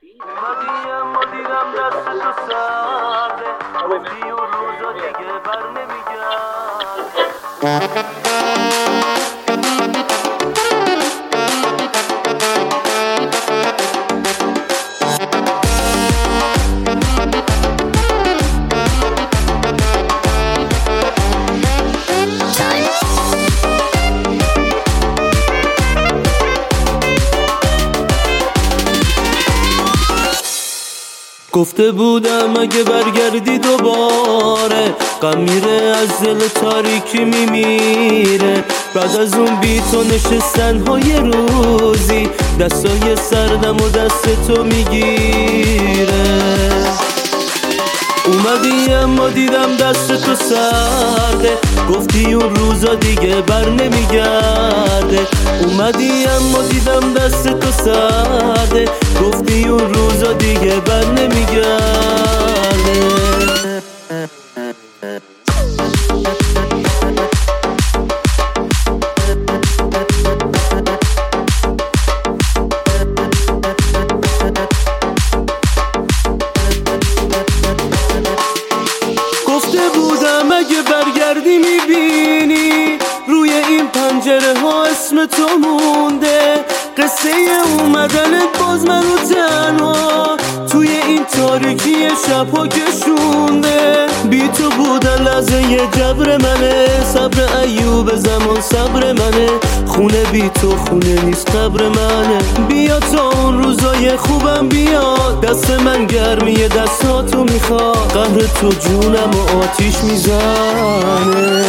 اومدی اما دیدم دست تو سرده، گفتی اون روزا دیگه بر نمیگرد. گفته بودم اگه برگردی دوباره غم میره از دل تاریکی میمیره. بعد از اون بی تو نشستن های روزی دستای سردم و دست تو میگیره. اومدی اما دیدم دست تو سرده، گفتی اون روزا دیگه بر نمیگرده. اومدی اما دیدم دست تو سرده، گفتی اون روزا دیگه بر نمیگرده. اگه برگردی میبینی روی این پنجره ها اسم تو مونده، قصه اومدنت باز منو تنها توی این تاریکی شبها کشونده. بی تو بودن لحظه یه جبر منه، صبر ایوب زمان صبر منه، خونه بی تو خونه نیست قبر منه. بیا تا اون روزای خوبم بیاد، دست من گرمیه دستاتو میخواد، قهر تو جونم و آتیش میزنه.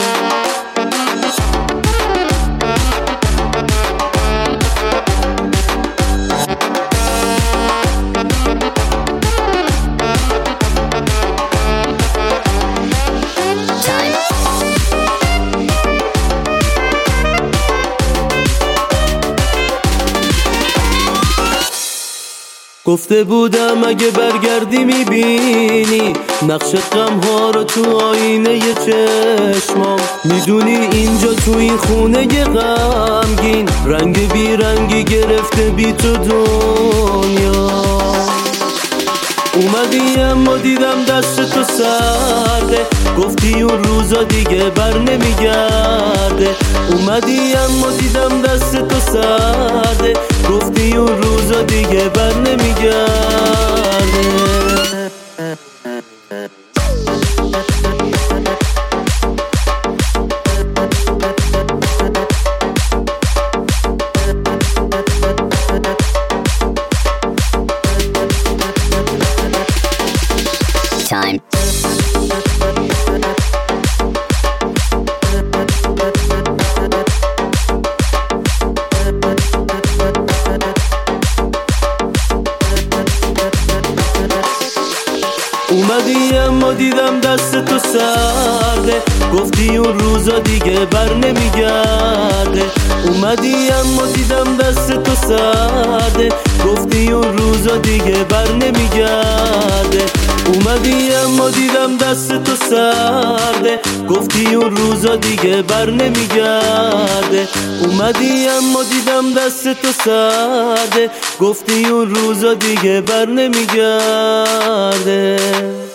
گفته بودم اگه برگردی میبینی نقش غم ها رو تو آینه ی چشمام. میدونی اینجا تو این خونه ی غمگین رنگ بی رنگی گرفته بی تو دنیا. اومدی اما دیدم دست تو سرده، گفتی اون روزا دیگه بر نمیگرده. اومدی اما دیدم دست تو سرده، گفتی اون روزا دیگه بر نمیگرده. Time. اومدی اما دیدم دست تو سرده، گفتی اون روزا دیگه بر نمیگرده. اومدی اما دیدم دست تو سرده، گفتی اون روزا دیگه بر نمیگرده. اومدی اما دیدم دست تو سرده، گفتی اون روزا دیگه بر نمیگرده. اومدی اما دیدم دست تو سرده، گفتی اون روزا دیگه بر نمیگرده.